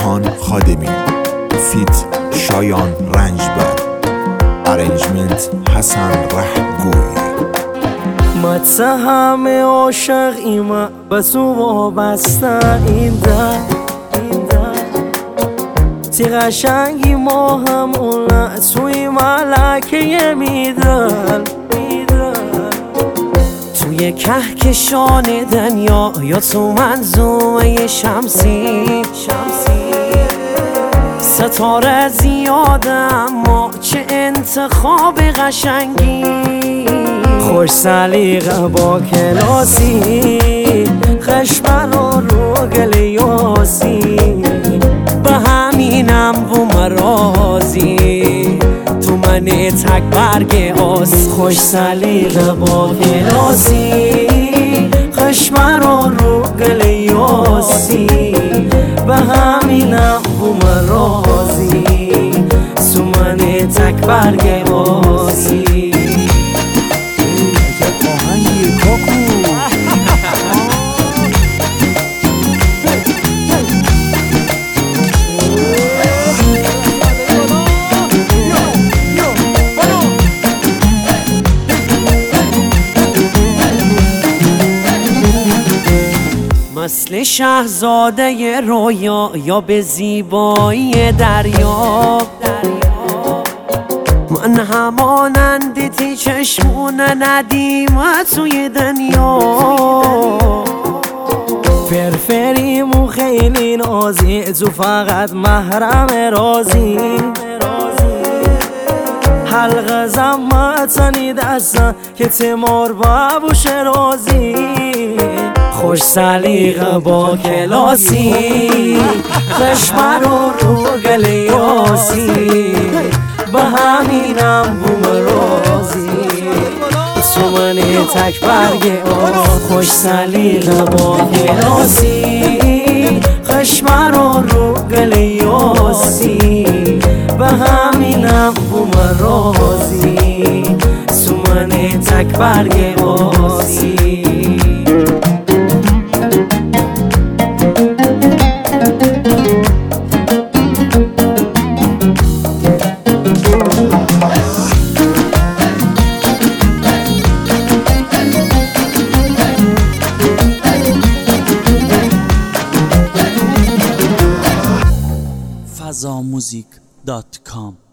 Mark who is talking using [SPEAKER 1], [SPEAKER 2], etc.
[SPEAKER 1] جهان خادمی، فیت شایان رنجبر، ارنجمنت حسن رهگوی.
[SPEAKER 2] متهم عاشق ایمه به تو وابسته این در تی قشنگی ما همونه توی ملکه میدل توی کهکشان دنیا یا تو منظومه شمسی ستاره زیاده اما چه انتخاب قشنگی، خوش سلیقه با کلاسی، خشم رو گل یاسی، به همینم و مرازی تو من تک برگ آس. خوش سلیقه با کلاسی، خشم رو گل یاسی، به همینم و مرازی تو من تک برگ آسی. مثل شهزاده رویا یا به زیبایی دریا، من همانند تی چشمون ندیم توی دنیا، فرفریم و خیلی نازی تو فقط محرم رازی، حلقه زمتنی دستن که تیمار بابوش رازی، خوش سلیقه با کلاسی، خشم رو گل یاسی، به همینم بوم رازی تو من تک برگ خوش سلیقه با کلاسی، خشم رو گل یاسی، به همینم بوم رازی تو من تک برگ آسی.
[SPEAKER 3] fazamusic.com